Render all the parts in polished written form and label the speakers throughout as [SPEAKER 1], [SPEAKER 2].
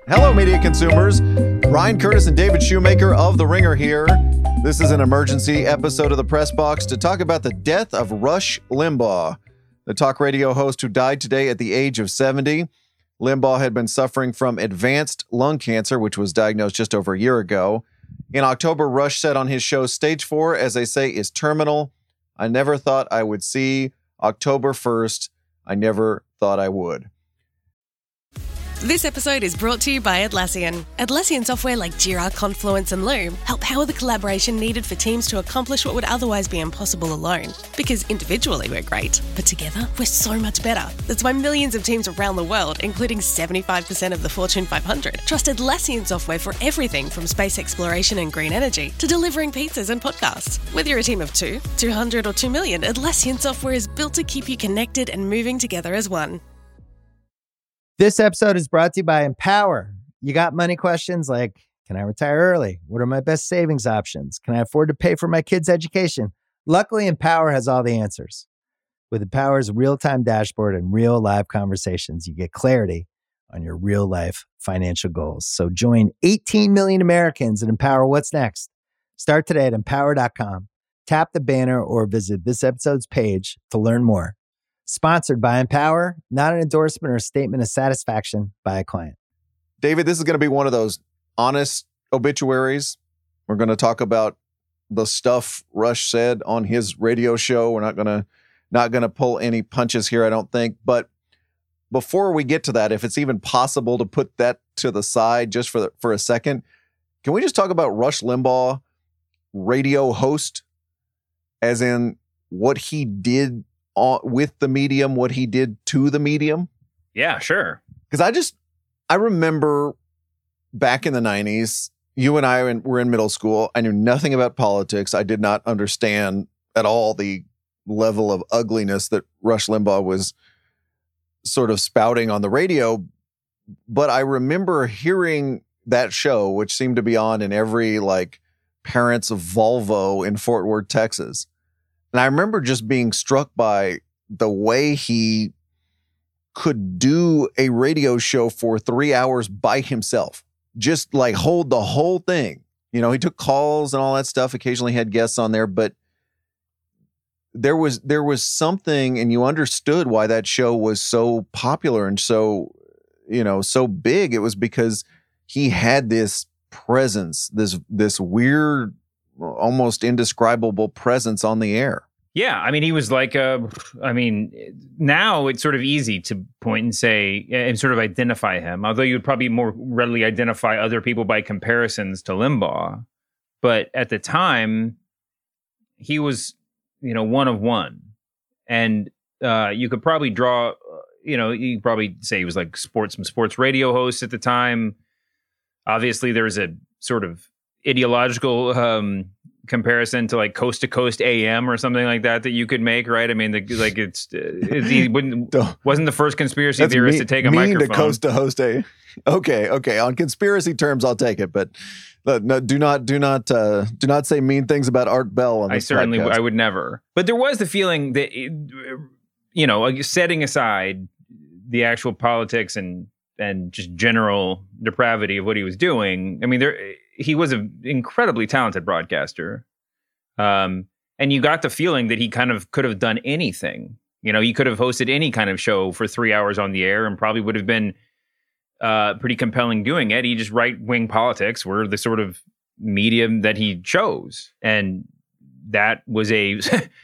[SPEAKER 1] Hello, media consumers. Ryan Curtis and David Shoemaker of The Ringer here. This is an emergency episode of the Press Box to talk about the death of Rush Limbaugh, the talk radio host who died today at the age of 70. Limbaugh had been suffering from advanced lung cancer, which was diagnosed just over a year ago. In October, Rush said on his show, "Stage 4, as they say, is terminal. I never thought I would see October 1st. I never thought I would."
[SPEAKER 2] This episode is brought to you by Atlassian. Atlassian software like Jira, Confluence, and Loom help power the collaboration needed for teams to accomplish what would otherwise be impossible alone. Because individually we're great, but together we're so much better. That's why millions of teams around the world, including 75% of the Fortune 500, trust Atlassian software for everything from space exploration and green energy to delivering pizzas and podcasts. Whether you're a team of 2, 200, or 2 million, Atlassian software is built to keep you connected and moving together as one.
[SPEAKER 3] This episode is brought to you by Empower. You got money questions like, can I retire early? What are my best savings options? Can I afford to pay for my kids' education? Luckily, Empower has all the answers. With Empower's real-time dashboard and real live conversations, you get clarity on your real-life financial goals. So join 18 million Americans and Empower what's next. Start today at empower.com. Tap the banner or visit this episode's page to learn more. Sponsored by Empower, not an endorsement or a statement of satisfaction by a client.
[SPEAKER 1] David, this is going to be one of those honest obituaries. We're going to talk about the stuff Rush said on his radio show. We're not going to pull any punches here, I don't think. But before we get to that, if it's even possible to put that to the side just for a second, can we just talk about Rush Limbaugh, radio host, as in what he did with the medium, what he did to the medium?
[SPEAKER 4] Yeah, sure.
[SPEAKER 1] Because I remember back in the 90s, you and I were in middle school. I knew nothing about politics. I did not understand at all the level of ugliness that Rush Limbaugh was sort of spouting on the radio. But I remember hearing that show, which seemed to be on in every parent's Volvo in Fort Worth, Texas. And I remember just being struck by the way he could do a radio show for 3 hours by himself, just hold the whole thing. You know, he took calls and all that stuff, occasionally had guests on there, but there was something, and you understood why that show was so popular and so big. It was because he had this presence, this weird, almost indescribable presence on the air.
[SPEAKER 4] Yeah, I mean, he was now it's sort of easy to point and say, and sort of identify him, although you would probably more readily identify other people by comparisons to Limbaugh. But at the time, he was, one of one. And you could probably draw, you could probably say he was some sports radio host at the time. Obviously, there's a sort of ideological comparison to Coast to Coast AM or something like that you could make, right? I mean, he wasn't the first conspiracy theorist to take a microphone.
[SPEAKER 1] To Coast to Host AM. Okay. On conspiracy terms, I'll take it, but no, do not say mean things about Art Bell on this podcast.
[SPEAKER 4] I would never. But there was the feeling that setting aside the actual politics and just general depravity of what he was doing. I mean, he was an incredibly talented broadcaster. And you got the feeling that he kind of could have done anything. He could have hosted any kind of show for 3 hours on the air and probably would have been pretty compelling doing it. He just right-wing politics were the sort of medium that he chose. And that was a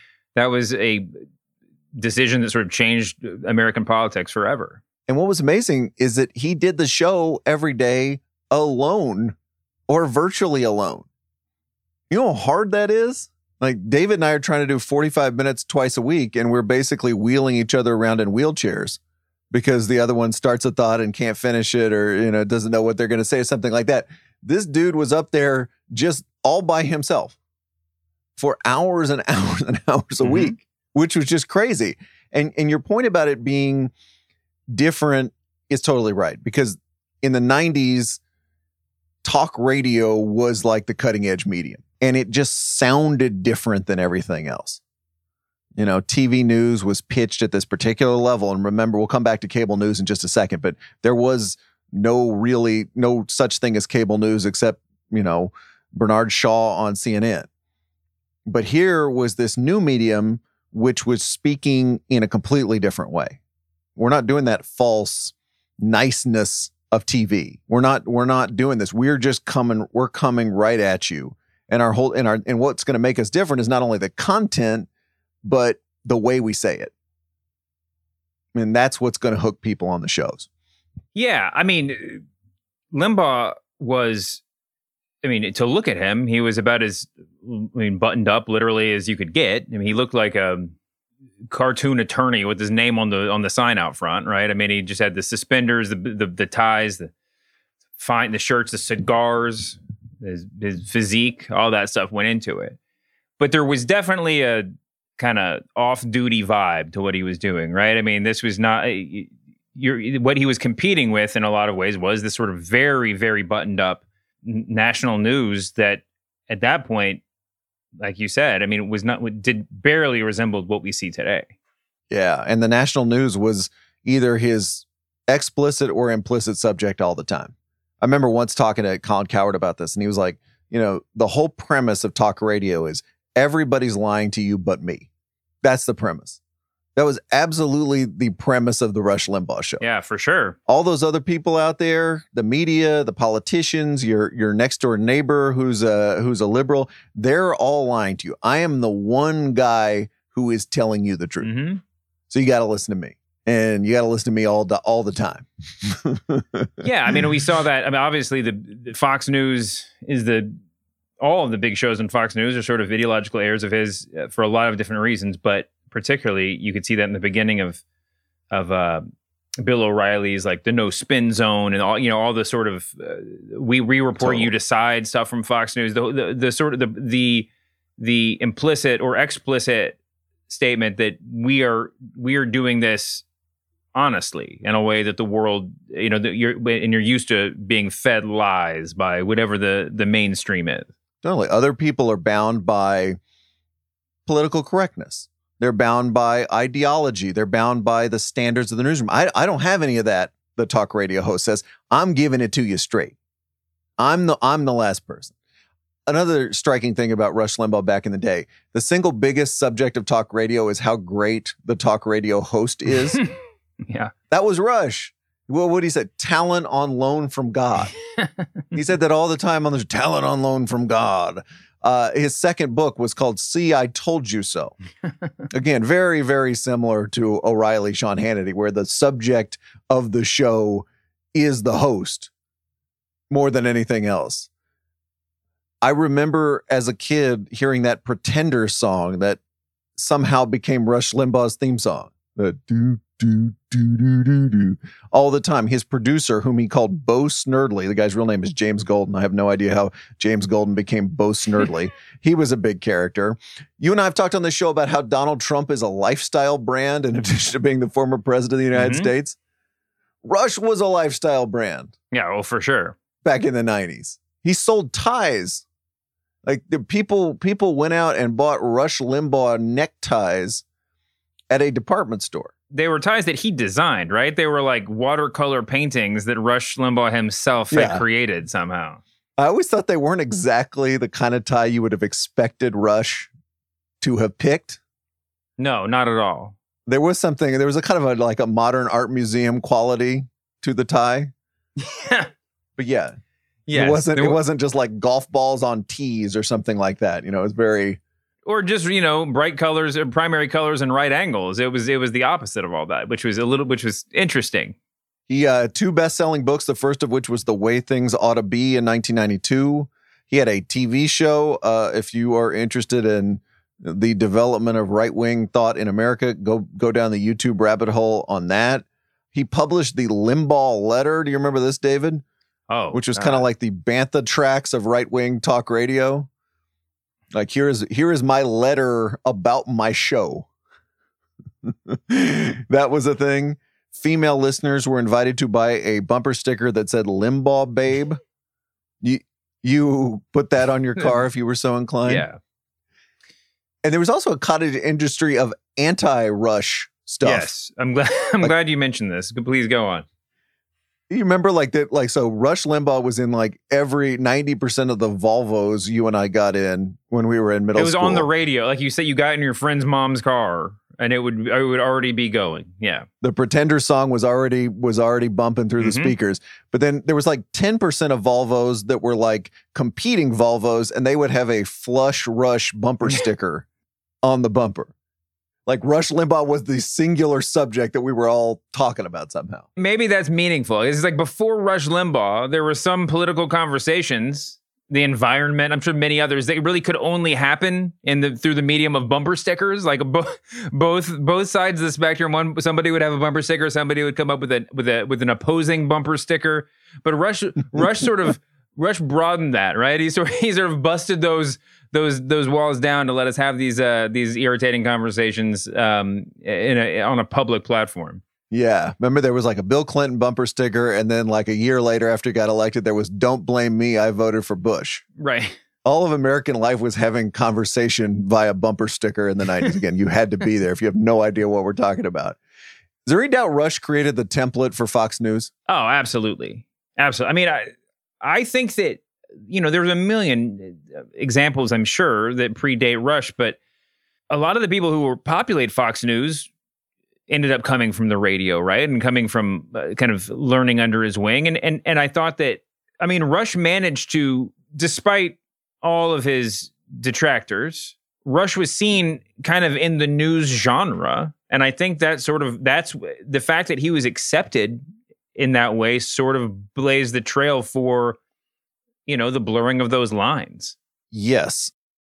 [SPEAKER 4] decision that sort of changed American politics forever.
[SPEAKER 1] And what was amazing is that he did the show every day alone or virtually alone. You know how hard that is? David and I are trying to do 45 minutes twice a week, and we're basically wheeling each other around in wheelchairs because the other one starts a thought and can't finish it, or, doesn't know what they're going to say or something like that. This dude was up there just all by himself for hours and hours and hours a week, which was just crazy. And your point about it being different is totally right, because in the 90s, talk radio was like the cutting edge medium, and it just sounded different than everything else. TV news was pitched at this particular level. And remember, we'll come back to cable news in just a second, but there was no such thing as cable news except, Bernard Shaw on CNN. But here was this new medium which was speaking in a completely different way. We're not doing that false niceness of TV. We're not doing this. We're coming right at you. And what's going to make us different is not only the content, but the way we say it. And that's what's going to hook people on the shows.
[SPEAKER 4] Yeah. I mean, Limbaugh was, to look at him, he was about as buttoned up literally as you could get. He looked like a cartoon attorney with his name on the sign out front, right? He just had the suspenders, the ties, the shirts, the cigars, his physique, all that stuff went into it. But there was definitely a kind of off-duty vibe to what he was doing, right? This was not what he was competing with in a lot of ways was this sort of very, very buttoned up national news that at that point, like you said, it barely resembled what we see today.
[SPEAKER 1] Yeah, and the national news was either his explicit or implicit subject all the time. I remember once talking to Colin Cowherd about this, and he was like, the whole premise of talk radio is everybody's lying to you but me. That's the premise. That was absolutely the premise of the Rush Limbaugh show.
[SPEAKER 4] Yeah, for sure.
[SPEAKER 1] All those other people out there, the media, the politicians, your next door neighbor who's a liberal, they're all lying to you. I am the one guy who is telling you the truth.
[SPEAKER 4] Mm-hmm.
[SPEAKER 1] So you got to listen to me. And you got to listen to me all the time.
[SPEAKER 4] Yeah, we saw that. Obviously, the Fox News is all of the big shows on Fox News are sort of ideological heirs of his for a lot of different reasons. But particularly, you could see that in the beginning of Bill O'Reilly's like the no spin zone and all the sort of we report you decide stuff from Fox News. The sort of the implicit or explicit statement that we are doing this honestly in a way that the world, you're used to being fed lies by whatever the mainstream is.
[SPEAKER 1] Totally. Other people are bound by political correctness. They're bound by ideology. They're bound by the standards of the newsroom. I don't have any of that. The talk radio host says, I'm giving it to you straight. I'm the last person. Another striking thing about Rush Limbaugh back in the day, the single biggest subject of talk radio is how great the talk radio host is.
[SPEAKER 4] Yeah.
[SPEAKER 1] That was Rush. Well, what he said, talent on loan from God. He said that all the time on the talent on loan from God. His second book was called See, I Told You So. Again, very, very similar to O'Reilly, Sean Hannity, where the subject of the show is the host more than anything else. I remember as a kid hearing that Pretender song that somehow became Rush Limbaugh's theme song. The do, do, do, do, do, do. All the time. His producer, whom he called Bo Snerdley, the guy's real name is James Golden. I have no idea how James Golden became Bo Snerdley. He was a big character. You and I have talked on this show about how Donald Trump is a lifestyle brand in addition to being the former president of the United States. Rush was a lifestyle brand.
[SPEAKER 4] Yeah, well, for sure.
[SPEAKER 1] Back in the 90s. He sold ties. Like the people went out and bought Rush Limbaugh neckties at a department store.
[SPEAKER 4] They were ties that he designed, right? They were like watercolor paintings that Rush Limbaugh himself had created somehow.
[SPEAKER 1] I always thought they weren't exactly the kind of tie you would have expected Rush to have picked.
[SPEAKER 4] No, not at all.
[SPEAKER 1] There was a kind of like a modern art museum quality to the tie. But yeah.
[SPEAKER 4] Yes,
[SPEAKER 1] it wasn't just like golf balls on tees or something like that. It was very,
[SPEAKER 4] or just bright colors, primary colors, and right angles. It was the opposite of all that, which was interesting.
[SPEAKER 1] He two best-selling books. The first of which was The Way Things Ought to Be in 1992. He had a TV show. If you are interested in the development of right-wing thought in America, go down the YouTube rabbit hole on that. He published the Limbaugh Letter. Do you remember this, David?
[SPEAKER 4] Oh,
[SPEAKER 1] which was kind of like the Bantha tracks of right-wing talk radio. Like, here is my letter about my show. That was a thing. Female listeners were invited to buy a bumper sticker that said Limbaugh Babe. You put that on your car if you were so inclined.
[SPEAKER 4] Yeah.
[SPEAKER 1] And there was also a cottage industry of anti-Rush stuff.
[SPEAKER 4] Yes. I'm glad you mentioned this. Please go on.
[SPEAKER 1] You remember like that? Like, so Rush Limbaugh was in like every 90% of the Volvos you and I got in when we were in middle school.
[SPEAKER 4] It was on the radio. Like you said, you got in your friend's mom's car and it would already be going. Yeah.
[SPEAKER 1] The Pretender song was already bumping through the speakers. But then there was like 10% of Volvos that were like competing Volvos, and they would have a Flush Rush bumper sticker on the bumper. Like Rush Limbaugh was the singular subject that we were all talking about somehow.
[SPEAKER 4] Maybe that's meaningful. It's like before Rush Limbaugh, there were some political conversations, the environment, I'm sure many others, that really could only happen through the medium of bumper stickers. Like both sides of the spectrum. Somebody would have a bumper sticker, somebody would come up with an opposing bumper sticker. But Rush broadened that, right? He sort of busted those walls down to let us have these irritating conversations on a public platform.
[SPEAKER 1] Yeah. Remember there was like a Bill Clinton bumper sticker, and then like a year later after he got elected, there was "Don't blame me, I voted for Bush."
[SPEAKER 4] Right.
[SPEAKER 1] All of American life was having conversation via bumper sticker in the 90s. Again, you had to be there if you have no idea what we're talking about. Is there any doubt Rush created the template for Fox News?
[SPEAKER 4] Oh, absolutely. Absolutely. I mean, I think that, there's a million examples, I'm sure, that predate Rush, but a lot of the people who populate Fox News ended up coming from the radio, right? And coming from kind of learning under his wing. And I thought that, I mean, Rush managed to, despite all of his detractors, Rush was seen kind of in the news genre. And I think that's the fact that he was accepted in that way sort of blazed the trail for, the blurring of those lines.
[SPEAKER 1] Yes.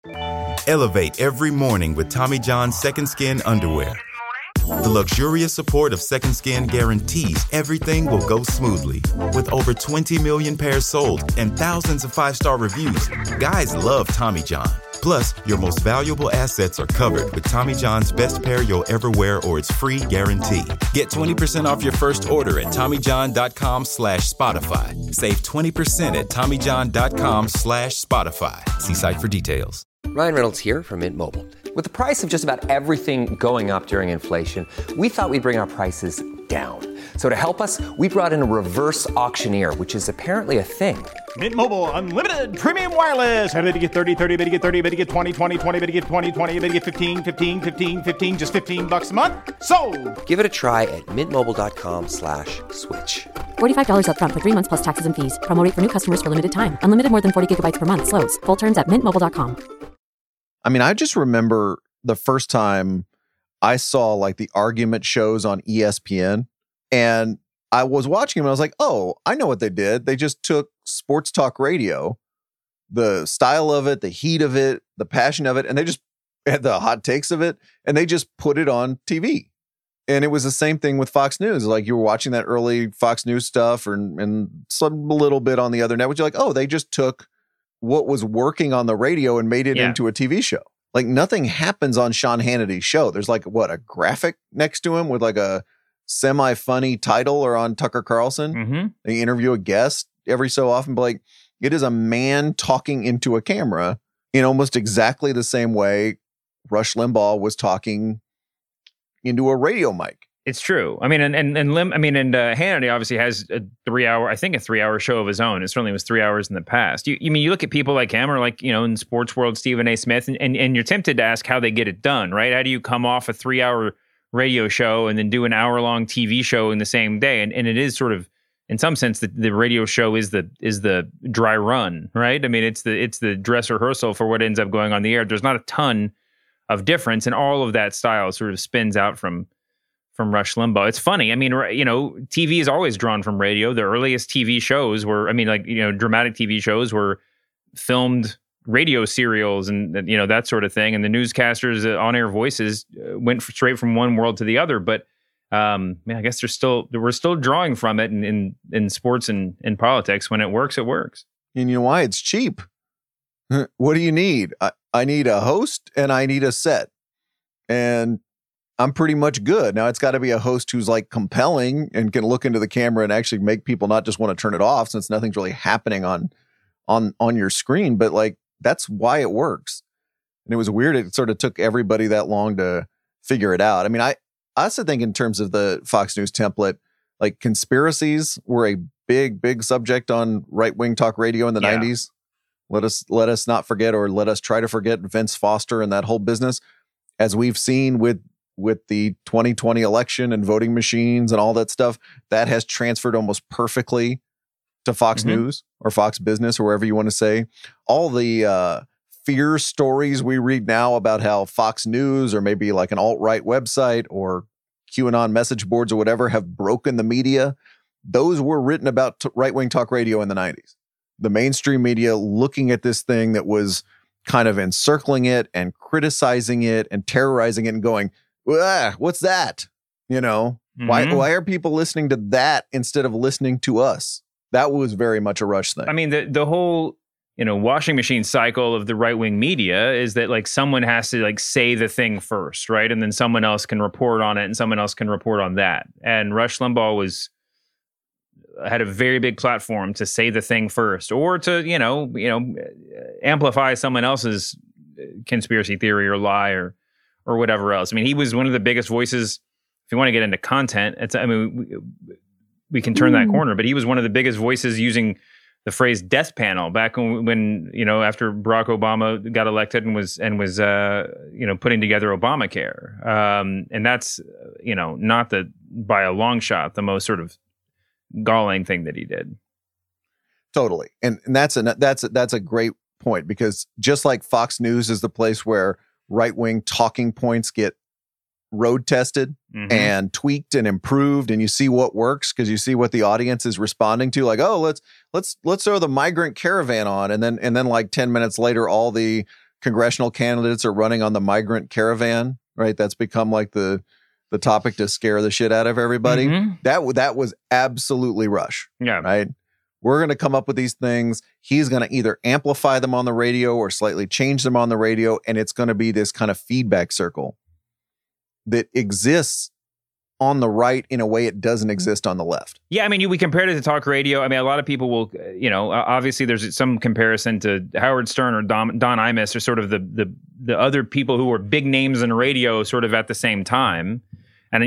[SPEAKER 5] Elevate every morning with Tommy John's Second Skin underwear. The luxurious support of Second Skin guarantees everything will go smoothly. With over 20 million pairs sold and thousands of 5-star reviews, guys love Tommy John. Plus, your most valuable assets are covered with Tommy John's best pair you'll ever wear or its free guarantee. Get 20% off your first order at TommyJohn.com/Spotify. Save 20% at TommyJohn.com/Spotify. See site for details.
[SPEAKER 6] Ryan Reynolds here from Mint Mobile. With the price of just about everything going up during inflation, we thought we'd bring our prices down. So to help us, we brought in a reverse auctioneer, which is apparently a thing.
[SPEAKER 7] Mint Mobile Unlimited Premium Wireless. How to get 30, 30, bit to get 30, bit to get 20, 20, 20, bit to get 20, 20, bit to get 15, 15, 15, 15, just $15 a month? Sold!
[SPEAKER 6] Give it a try at mintmobile.com/switch.
[SPEAKER 8] $45 up front for 3 months plus taxes and fees. Promo rate for new customers for limited time. Unlimited more than 40 gigabytes per month. Slows full terms at mintmobile.com.
[SPEAKER 1] I mean, I just remember the first time I saw like the argument shows on ESPN, and I was watching them and I was like, oh, I know what they did. They just took sports talk radio, the style of it, the heat of it, the passion of it, and they just had the hot takes of it, and they just put it on TV. And it was the same thing with Fox News. Like you were watching that early Fox News stuff and some little bit on the other networks. You're like, oh, they just took what was working on the radio and made it into a TV show. Like nothing happens on Sean Hannity's show. There's like a graphic next to him with like a semi-funny title, or on Tucker Carlson. Mm-hmm. They interview a guest every so often, but like it is a man talking into a camera in almost exactly the same way Rush Limbaugh was talking into a radio mic.
[SPEAKER 4] It's true. I mean, and Hannity obviously has a 3-hour show of his own. It certainly was 3 hours in the past. You look at people like him, or like, in the sports world, Stephen A. Smith, and you're tempted to ask how they get it done, right? How do you come off a 3-hour radio show and then do an hour-long TV show in the same day? And it is sort of, in some sense, the radio show is the dry run, right? I mean, it's the dress rehearsal for what ends up going on the air. There's not a ton of difference, and all of that style sort of spins out from Rush Limbaugh. It's funny. I mean, TV is always drawn from radio. The earliest TV shows were, dramatic TV shows were filmed radio serials and, that sort of thing. And the newscasters' on-air voices went straight from one world to the other. But I guess we're still drawing from it in sports and in politics. When it works, it works.
[SPEAKER 1] And you know why? It's cheap. What do you need? I need a host and I need a set. And I'm pretty much good. Now it's got to be a host who's like compelling and can look into the camera and actually make people not just want to turn it off, since nothing's really happening on your screen. But like, that's why it works. And it was weird. It sort of took everybody that long to figure it out. I mean, I also think in terms of the Fox News template, Like conspiracies were a big subject on right-wing talk radio in the 90s. Let us not forget, or let us try to forget, Vince Foster and that whole business. As we've seen with the 2020 election and voting machines and all that stuff, that has transferred almost perfectly to Fox News or Fox Business or wherever you want to say. All the fear stories we read now about how Fox News or maybe like an alt-right website or QAnon message boards or whatever have broken the media, those were written about right-wing talk radio in the 90s. The mainstream media looking at this thing that was kind of encircling it and criticizing it and terrorizing it and going, what's that? You know, why are people listening to that instead of listening to us? That was very much a Rush thing.
[SPEAKER 4] I mean, the whole, washing machine cycle of the right-wing media is that like someone has to like say the thing first, right? And then someone else can report on it and someone else can report on that. And Rush Limbaugh had a very big platform to say the thing first, or to, amplify someone else's conspiracy theory or lie or whatever else. I mean, he was one of the biggest voices. If you want to get into content, we can turn that corner, but he was one of the biggest voices using the phrase death panel back when after Barack Obama got elected and was putting together Obamacare. And that's, not by a long shot, the most sort of galling thing that he did.
[SPEAKER 1] Totally. And that's a great point, because just like Fox News is the place where right-wing talking points get road tested and tweaked and improved, and you see what works because you see what the audience is responding to. Like, oh, let's throw the migrant caravan on, and then like 10 minutes later, all the congressional candidates are running on the migrant caravan. Right? That's become like the topic to scare the shit out of everybody. That was absolutely Rush.
[SPEAKER 4] Yeah.
[SPEAKER 1] Right. We're going to come up with these things. He's going to either amplify them on the radio or slightly change them on the radio, and it's going to be this kind of feedback circle that exists on the right in a way it doesn't exist on the left.
[SPEAKER 4] Yeah, I mean, we compared it to talk radio. I mean, a lot of people will, obviously there's some comparison to Howard Stern or Don Imus, or sort of the other people who were big names in radio sort of at the same time. And,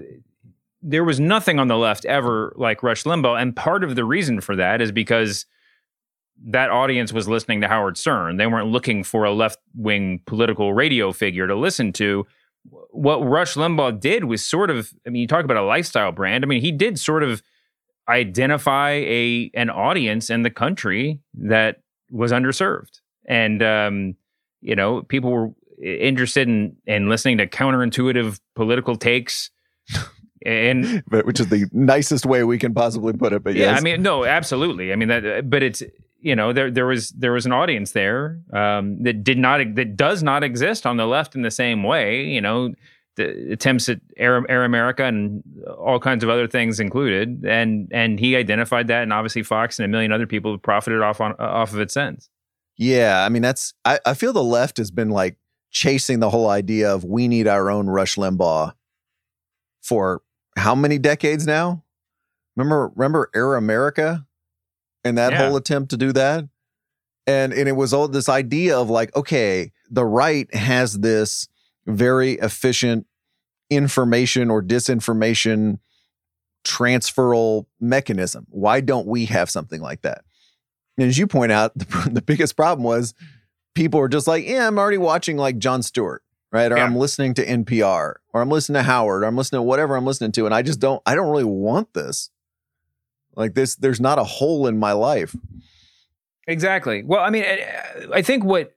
[SPEAKER 4] there was nothing on the left ever like Rush Limbaugh. And part of the reason for that is because that audience was listening to Howard Stern. They weren't looking for a left-wing political radio figure to listen to. What Rush Limbaugh did was sort of, you talk about a lifestyle brand. He did sort of identify an audience in the country that was underserved. And, people were interested in listening to counterintuitive political takes. And
[SPEAKER 1] which is the nicest way we can possibly put it. But yes.
[SPEAKER 4] No, absolutely. But it's, there was an audience there that does not exist on the left in the same way. The attempts at Air America and all kinds of other things included, and he identified that, and obviously Fox and a million other people have profited off of it since.
[SPEAKER 1] Yeah, I feel the left has been like chasing the whole idea of we need our own Rush Limbaugh for how many decades now? Remember Air America and that whole attempt to do that? And it was all this idea of like, okay, the right has this very efficient information or disinformation transferal mechanism. Why don't we have something like that? And as you point out, the biggest problem was people are just like, yeah, I'm already watching like Jon Stewart, right? Or I'm listening to NPR, or I'm listening to Howard, or I'm listening to whatever I'm listening to. And I don't really want this. Like this, there's not a hole in my life.
[SPEAKER 4] Exactly. Well, I think what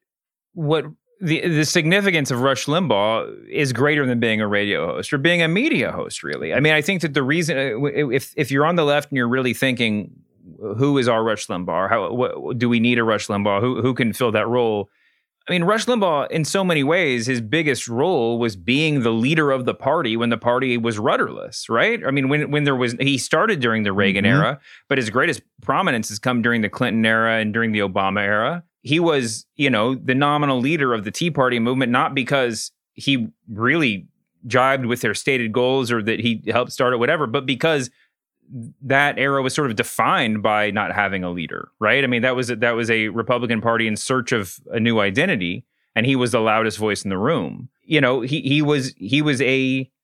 [SPEAKER 4] the significance of Rush Limbaugh is greater than being a radio host or being a media host, really. I think that the reason, if you're on the left and you're really thinking, who is our Rush Limbaugh? What do we need a Rush Limbaugh? Who can fill that role? Rush Limbaugh, in so many ways, his biggest role was being the leader of the party when the party was rudderless, right? He started during the Reagan era, but his greatest prominence has come during the Clinton era and during the Obama era. He was, the nominal leader of the Tea Party movement, not because he really jibed with their stated goals or that he helped start it, whatever, but because that era was sort of defined by not having a leader, right? That was a Republican Party in search of a new identity, and he was the loudest voice in the room. He was a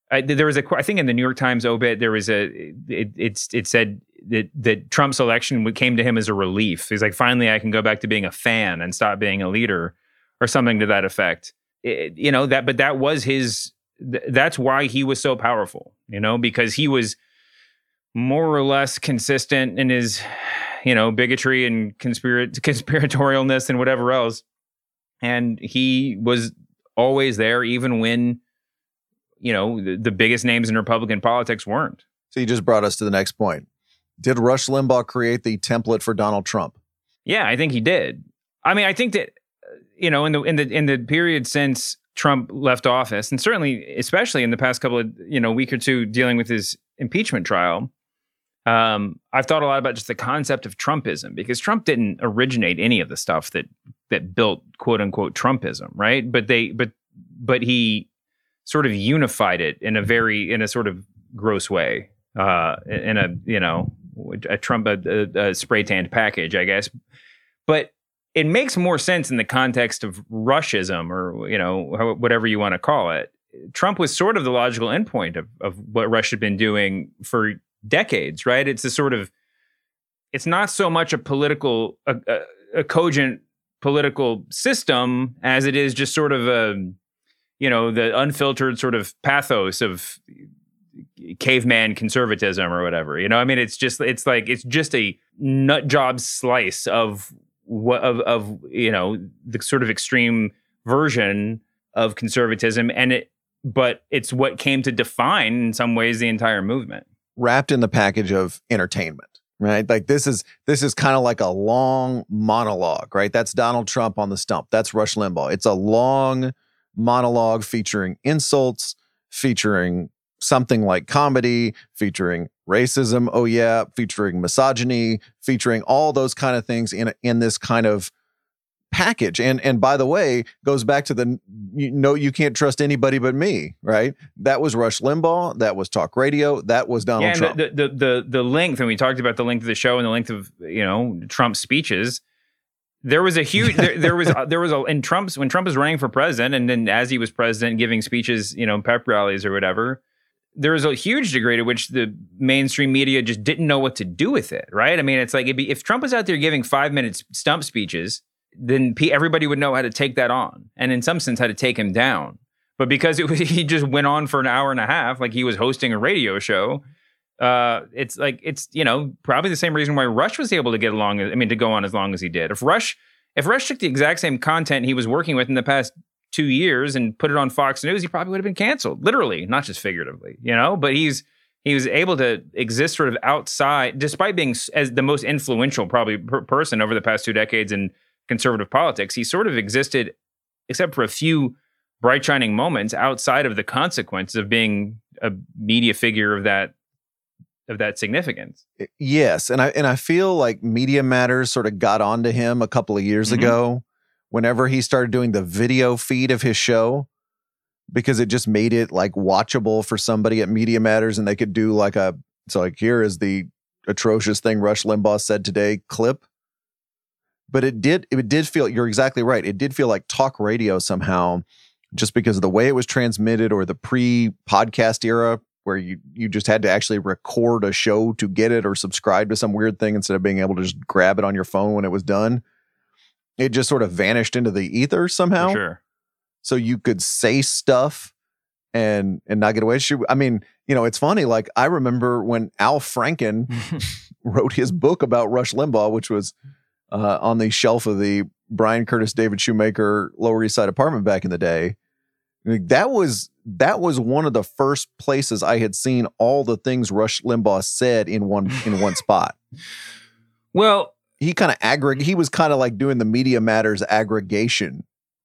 [SPEAKER 4] There was I think in the New York Times obit, there was it said that Trump's election came to him as a relief. He's like, finally, I can go back to being a fan and stop being a leader, or something to that effect. But that was that's why he was so powerful, because he was more or less consistent in his, bigotry and conspiratorialness and whatever else. And he was always there, even when, the biggest names in Republican politics weren't.
[SPEAKER 1] So you just brought us to the next point. Did Rush Limbaugh create the template for Donald Trump?
[SPEAKER 4] Yeah, I think he did. I mean, I think that, in the period since Trump left office, and certainly, especially in the past couple of, week or two dealing with his impeachment trial, I've thought a lot about just the concept of Trumpism, because Trump didn't originate any of the stuff that built quote unquote Trumpism, right? But he sort of unified it in a sort of gross way, in a Trump a spray tanned package, I guess. But it makes more sense in the context of Rushism, or whatever you want to call it. Trump was sort of the logical endpoint of what Rush had been doing for decades, right? It's it's not so much a political, a cogent political system as it is just sort of the unfiltered sort of pathos of caveman conservatism or whatever. It's just a nut job slice of the sort of extreme version of conservatism, but it's what came to define in some ways the entire movement,
[SPEAKER 1] wrapped in the package of entertainment, right? Like this is kind of like a long monologue, right? That's Donald Trump on the stump. That's Rush Limbaugh. It's a long monologue featuring insults, featuring something like comedy, featuring racism, oh yeah, featuring misogyny, featuring all those kind of things in this kind of package. And by the way, goes back to you can't trust anybody but me, right? That was Rush Limbaugh, that was talk radio, that was Donald Trump.
[SPEAKER 4] The length, and we talked about the length of the show and the length of Trump's speeches. There was a huge when Trump was running for president, and then as he was president giving speeches, pep rallies or whatever, there was a huge degree to which the mainstream media just didn't know what to do with it, right? I mean, it's like if Trump was out there giving 5-minute stump speeches, then everybody would know how to take that on, and in some sense how to take him down. But because he just went on for an hour and a half, like he was hosting a radio show, it's probably the same reason why Rush was able to to go on as long as he did. If Rush took the exact same content he was working with in the past 2 years and put it on Fox News, he probably would have been canceled, literally, not just figuratively, But he was able to exist sort of outside, despite being as the most influential probably person over the past 2 decades in conservative politics. He sort of existed, except for a few bright shining moments, outside of the consequences of being a media figure of that significance.
[SPEAKER 1] Yes, and I feel like Media Matters sort of got onto him a couple of years ago, whenever he started doing the video feed of his show, because it just made it like watchable for somebody at Media Matters, and they could do here is the atrocious thing Rush Limbaugh said today clip. But it did feel, you're exactly right, it did feel like talk radio somehow, just because of the way it was transmitted, or the pre-podcast era where you just had to actually record a show to get it, or subscribe to some weird thing instead of being able to just grab it on your phone when it was done. It just sort of vanished into the ether somehow.
[SPEAKER 4] For sure.
[SPEAKER 1] So you could say stuff and not get away. I mean, it's funny. Like, I remember when Al Franken wrote his book about Rush Limbaugh, which was on the shelf of the Brian Curtis, David Shoemaker Lower East Side apartment back in the day. That was one of the first places I had seen all the things Rush Limbaugh said in one spot.
[SPEAKER 4] Well,
[SPEAKER 1] he kind of he was kind of like doing the Media Matters aggregation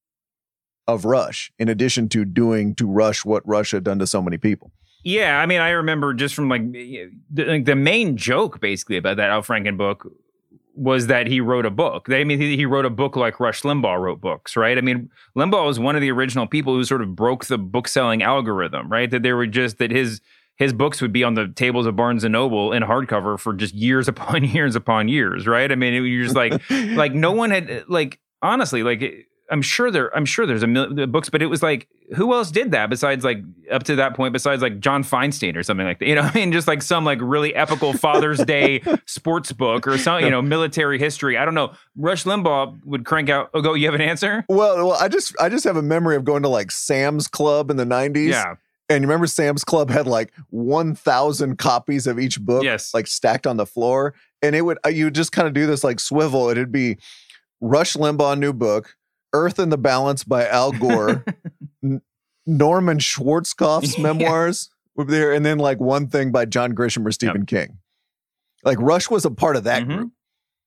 [SPEAKER 1] of Rush, in addition to doing to Rush what Rush had done to so many people.
[SPEAKER 4] Yeah, I mean, I remember just from the main joke basically about that Al Franken book was that he wrote a book. He wrote a book like Rush Limbaugh wrote books, right? I mean, Limbaugh was one of the original people who sort of broke the book selling algorithm, right? That there were just that his books would be on the tables of Barnes and Noble in hardcover for just years upon years upon years, right? I mean, you're just like no one had, like, honestly, like, I'm sure there's a million books, but it was like, who else did that besides like up to that point, besides like John Feinstein or something like that? You know, I mean, just like some like really epical Father's Day sports book or some, you know, military history. I don't know. Rush Limbaugh would crank out. Oh, go. You have an answer?
[SPEAKER 1] Well, I just have a memory of going to like Sam's Club in the 90s.
[SPEAKER 4] Yeah.
[SPEAKER 1] And you remember Sam's Club had like 1,000 copies of each book, like stacked on the floor. And you would just kind of do this like swivel. It'd be Rush Limbaugh new book, Earth and the Balance by Al Gore, Norman Schwarzkopf's memoirs over there, and then like one thing by John Grisham or Stephen King. Like Rush was a part of that group.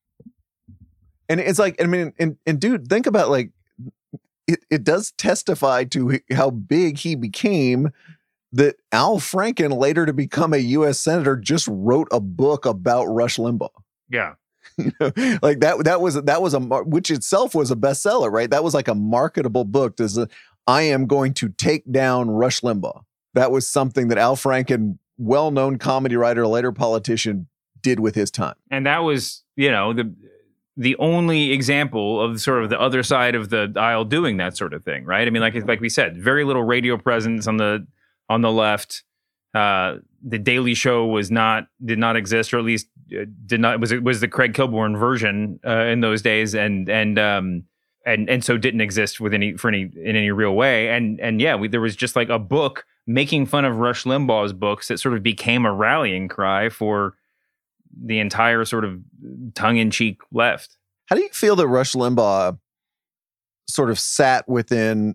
[SPEAKER 1] And it's like, I mean, and dude, think about like, it does testify to how big he became that Al Franken, later to become a U.S. Senator, just wrote a book about Rush Limbaugh.
[SPEAKER 4] Yeah.
[SPEAKER 1] You know, like that was which itself was a bestseller, right? That was like a marketable book. I am going to take down Rush Limbaugh. That was something that Al Franken, well-known comedy writer, later politician, did with his time.
[SPEAKER 4] And that was, you know, the only example of sort of the other side of the aisle doing that sort of thing, right? I mean, like we said, very little radio presence on the left. The Daily Show did not exist, or at least was the Craig Kilborn version in those days, and so didn't exist in any real way. And yeah, there was just like a book making fun of Rush Limbaugh's books that sort of became a rallying cry for the entire sort of tongue-in-cheek left.
[SPEAKER 1] How do you feel that Rush Limbaugh sort of sat within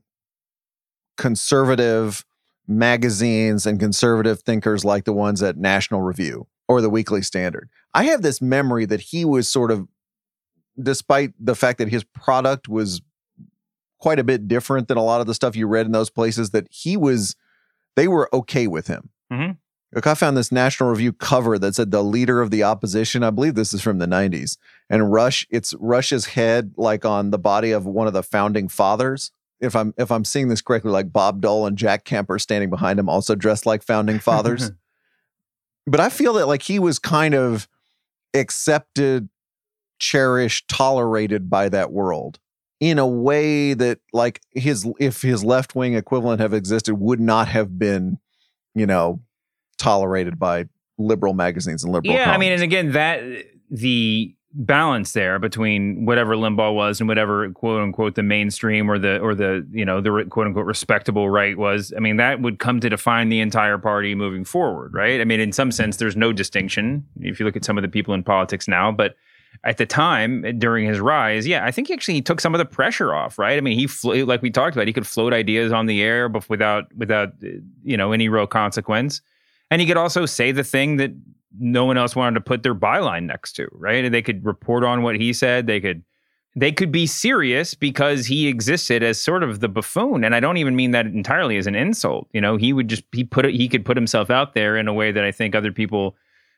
[SPEAKER 1] conservative magazines and conservative thinkers like the ones at National Review or the Weekly Standard? I have this memory that he was sort of, despite the fact that his product was quite a bit different than a lot of the stuff you read in those places, that they were okay with him.
[SPEAKER 4] Mm-hmm.
[SPEAKER 1] Like I found this National Review cover that said the leader of the opposition. I believe this is from the 90s. And it's Rush's head like on the body of one of the founding fathers. If I'm seeing this correctly, like Bob Dole and Jack Kemper standing behind him, also dressed like founding fathers. But I feel that like he was kind of accepted, cherished, tolerated by that world in a way that like if his left-wing equivalent have existed, would not have been, you know, tolerated by liberal magazines and liberal columns.
[SPEAKER 4] I mean, and again, that the balance there between whatever Limbaugh was and whatever quote unquote the mainstream or the you know the quote unquote respectable right was, I mean, that would come to define the entire party moving forward, right? I mean, in some sense, there's no distinction if you look at some of the people in politics now, but at the time during his rise, I think he took some of the pressure off, right? I mean, like we talked about, he could float ideas on the air but without you know any real consequence, and he could also say the thing that no one else wanted to put their byline next to, right? And they could report on what he said. They could be serious because he existed as sort of the buffoon. And I don't even mean that entirely as an insult. You know, he could put himself out there in a way that I think other people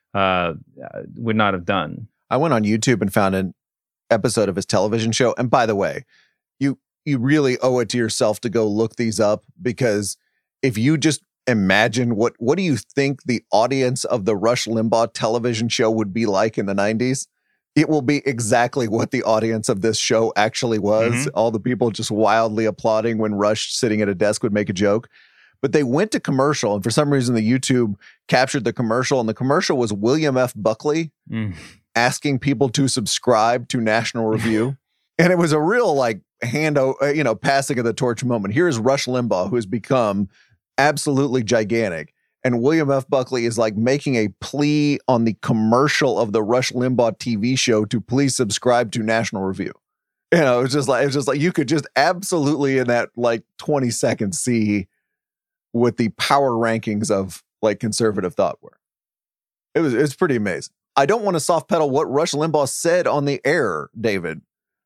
[SPEAKER 4] would not have done.
[SPEAKER 1] I went on YouTube and found an episode of his television show. And by the way, you really owe it to yourself to go look these up, because if you just imagine what do you think the audience of the Rush Limbaugh television show would be like in the 90s? It will be exactly what the audience of this show actually was. Mm-hmm. All the people just wildly applauding when Rush sitting at a desk would make a joke. But they went to commercial, and for some reason the YouTube captured the commercial, and the commercial was William F. Buckley asking people to subscribe to National Review. And it was a real like passing of the torch moment. Here's Rush Limbaugh, who has become absolutely gigantic, and William F. Buckley is like making a plea on the commercial of the Rush Limbaugh TV show to please subscribe to National Review. You know, it was just like you could just absolutely in that like 20 seconds see what the power rankings of like conservative thought were. It's pretty amazing. I don't want to soft pedal what Rush Limbaugh said on the air, David.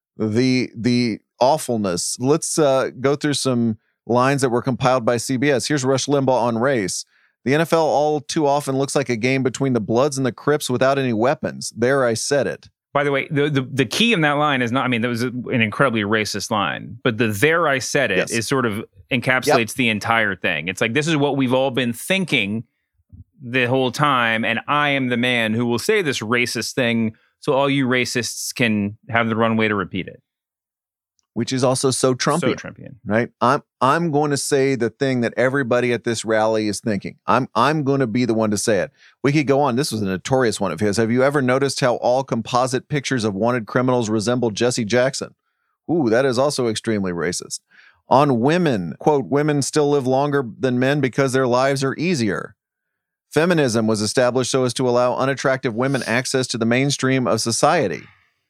[SPEAKER 1] The awfulness. Let's go through some lines that were compiled by CBS. Here's Rush Limbaugh on race. The NFL all too often looks like a game between the Bloods and the Crips without any weapons. There, I said it.
[SPEAKER 4] By the way, the key in that line is not, I mean, that was an incredibly racist line, but the "there I said it" is sort of encapsulates the entire thing. It's like, this is what we've all been thinking the whole time, and I am the man who will say this racist thing so all you racists can have the runway to repeat it.
[SPEAKER 1] which is also so Trumpian.
[SPEAKER 4] So Trumpian.
[SPEAKER 1] Right? I'm going to say the thing that everybody at this rally is thinking. I'm going to be the one to say it. We could go on. This was a notorious one of his. Have you ever noticed how all composite pictures of wanted criminals resemble Jesse Jackson? Ooh, that is also extremely racist. On women, quote, women still live longer than men because their lives are easier. Feminism was established so as to allow unattractive women access to the mainstream of society.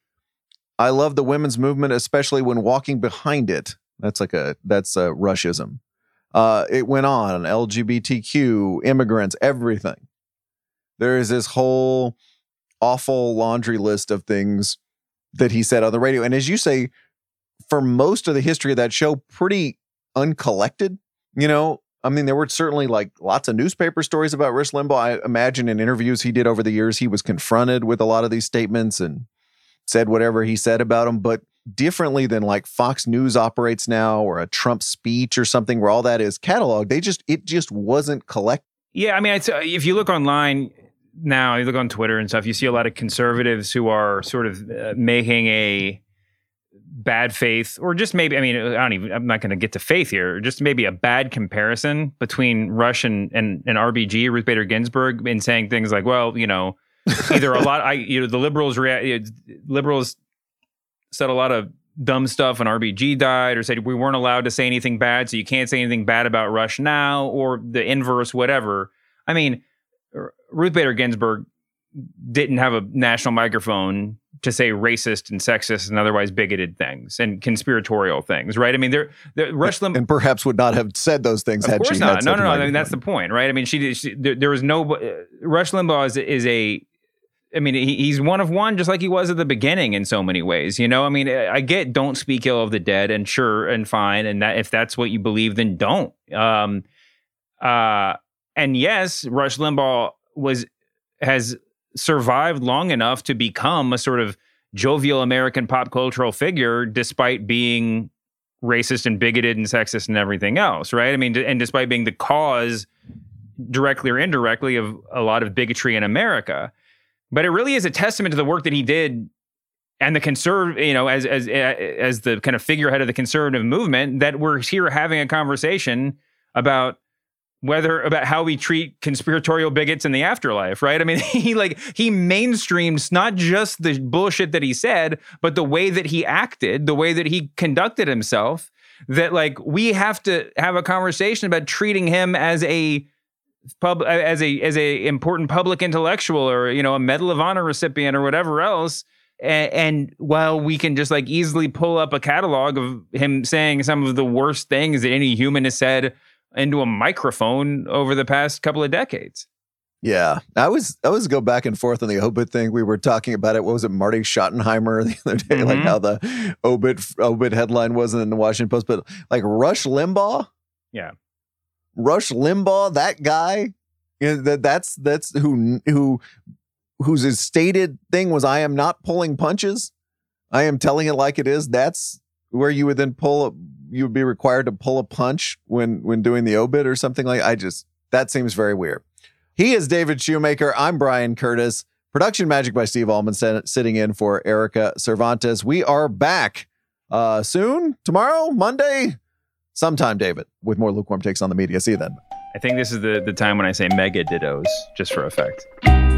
[SPEAKER 1] I love the women's movement, especially when walking behind it. That's a Rushism. It went on, LGBTQ, immigrants, everything. There is this whole awful laundry list of things that he said on the radio. And as you say, for most of the history of that show, pretty uncollected. You know, I mean, there were certainly like lots of newspaper stories about Rush Limbaugh. I imagine in interviews he did over the years, he was confronted with a lot of these statements and said whatever he said about them, but differently than like Fox News operates now or a Trump speech or something where all that is cataloged. It just wasn't collected.
[SPEAKER 4] Yeah, I mean, if you look online now, you look on Twitter and stuff, you see a lot of conservatives who are sort of making a bad faith, or just maybe, I mean, I'm not going to get to faith here, just maybe a bad comparison between Rush and RBG, Ruth Bader Ginsburg, in saying things like, well, you know, either a lot, the liberals said a lot of dumb stuff when RBG died, or said we weren't allowed to say anything bad, so you can't say anything bad about Rush now, or the inverse, whatever. I mean, Ruth Bader Ginsburg didn't have a national microphone to say racist and sexist and otherwise bigoted things and conspiratorial things, right? I mean, Rush Limbaugh,
[SPEAKER 1] and perhaps would not have said those things had she not.
[SPEAKER 4] No. I mean, that's the point, right? I mean, there was no Rush Limbaugh is a. I mean, he's one of one, just like he was at the beginning in so many ways. You know, I mean, I get don't speak ill of the dead, and sure and fine, and that if that's what you believe, then don't. And yes, Rush Limbaugh has survived long enough to become a sort of jovial American pop cultural figure, despite being racist and bigoted and sexist and everything else, right? I mean, and despite being the cause, directly or indirectly, of a lot of bigotry in America. But it really is a testament to the work that he did and the conservative, you know, as the kind of figurehead of the conservative movement, that we're here having a conversation about how we treat conspiratorial bigots in the afterlife, right? I mean, he mainstreamed not just the bullshit that he said, but the way that he acted, the way that he conducted himself, that like we have to have a conversation about treating him as a important public intellectual, or, you know, a Medal of Honor recipient or whatever else. And while we can just like easily pull up a catalog of him saying some of the worst things that any human has said into a microphone over the past couple of decades.
[SPEAKER 1] Yeah, I was go back and forth on the obit thing. We were talking about it. What was it, Marty Schottenheimer the other day? Like how the obit headline wasn't in the Washington Post, but like Rush Limbaugh.
[SPEAKER 4] Yeah,
[SPEAKER 1] Rush Limbaugh, that guy. You know, that's whose stated thing was, I am not pulling punches. I am telling it like it is. That's where you would then you would be required to pull a punch when doing the obit or something like. That seems very weird. He is David Shoemaker. I'm Brian Curtis. Production magic by Steve Allman, sitting in for Erica Cervantes. We are back soon, tomorrow, Monday, sometime, David, with more lukewarm takes on the media. See you then.
[SPEAKER 4] I think this is the time when I say mega dittos, just for effect.